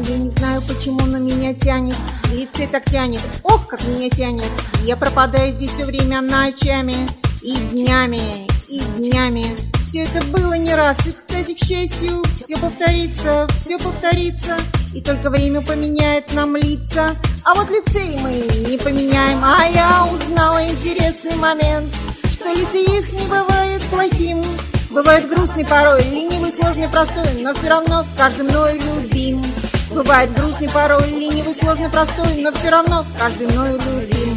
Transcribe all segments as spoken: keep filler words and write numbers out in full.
я не знаю, почему на меня тянет, лицей так тянет, ох, как меня тянет. Я пропадаю здесь все время ночами и днями, и днями. Все это было не раз, и, кстати, к счастью, все повторится, все повторится, и только время поменяет нам лица. А вот лицей мы не поменяем. А я узнала интересный момент, что лицеист не бывает плохим. Бывает грустный порой, ленивый, сложный, простой, но все равно с каждым мною любим. Бывает грустный порой, ленивый, сложный, простой, но все равно с каждым мною любим.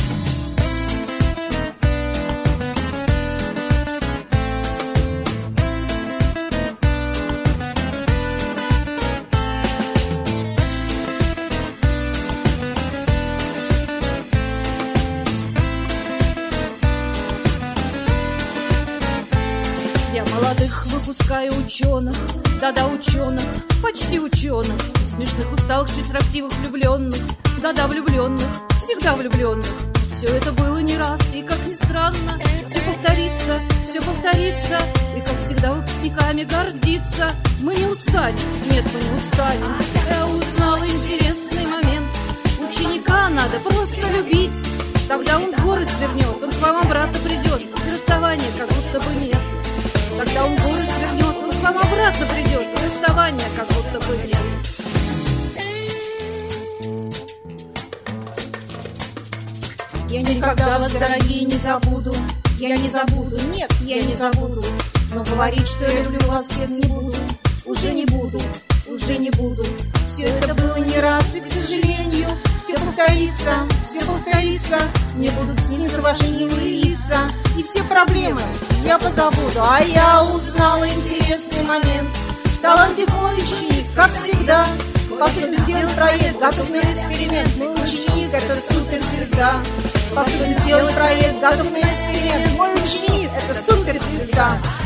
Я молодых выпускаю ученых, да-да, ученых, почти ученых, смешных, усталых, чуть строптивых, влюбленных, да-да, влюбленных, всегда влюбленных. Все это было не раз, и, как ни странно, все повторится, все повторится, и, как всегда, выпускниками гордиться. Мы не устанем, нет, мы не устанем. Я узнала интересный момент, ученика надо просто любить, тогда он в горы свернет, он к вам обратно придет, и расставания как будто бы нет. Когда он горы свернет, он к вам обратно придет, и расставания как будто бы нет. Я никогда вас, дорогие, не забуду, я не забуду, нет, я не забуду. Но говорить, что я люблю вас всех, не буду, уже не буду, уже не буду. Все это было не раз, и, к сожалению, все повторится, все повторится. Мне будут сниться ваши милые лица, и все проблемы я позабуду. А я узнала интересный момент. Талантлив мой ученик, как всегда, способен сделать проект, готов на эксперимент. Мой ученик — это суперзвезда. Способен сделать проект, готов на эксперимент. Мой ученик — это суперзвезда.